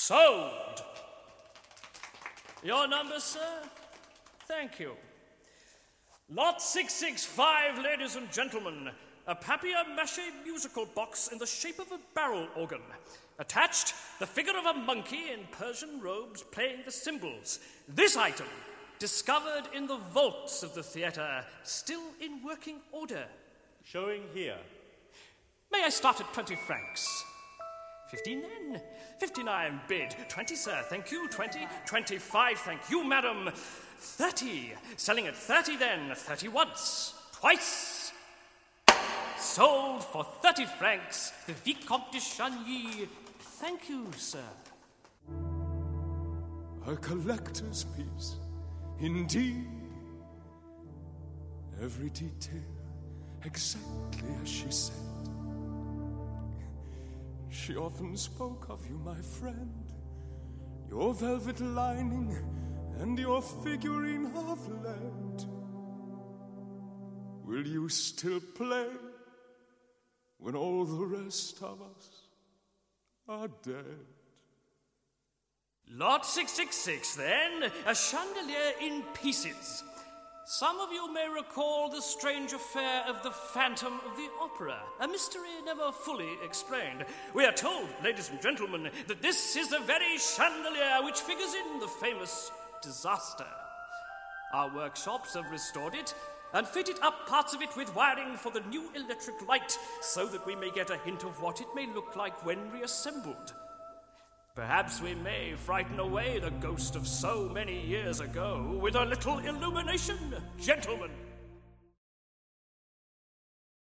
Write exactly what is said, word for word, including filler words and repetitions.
Sold. Your number, sir? Thank you. Lot six six five, ladies and gentlemen. A papier-mâché musical box in the shape of a barrel organ. Attached, the figure of a monkey in Persian robes playing the cymbals. This item, discovered in the vaults of the theatre, still in working order. Showing here. May I start at twenty francs? Fifteen then. Fifty-nine bid. Twenty, sir, thank you. Twenty. Twenty-five, thank you, madam. Thirty. Selling at thirty then. Thirty once. Twice. Sold for thirty francs. The Vicomte de Chagny. Thank you, sir. A collector's piece, indeed. Every detail exactly as she said. She often spoke of you, my friend, your velvet lining and your figurine of lead. Will you still play when all the rest of us are dead? Lot six six six, then, a chandelier in pieces. Some of you may recall the strange affair of the Phantom of the Opera, a mystery never fully explained. We are told, ladies and gentlemen, that this is the very chandelier which figures in the famous disaster. Our workshops have restored it and fitted up parts of it with wiring for the new electric light so that we may get a hint of what it may look like when reassembled. Perhaps we may frighten away the ghost of so many years ago with a little illumination, gentlemen.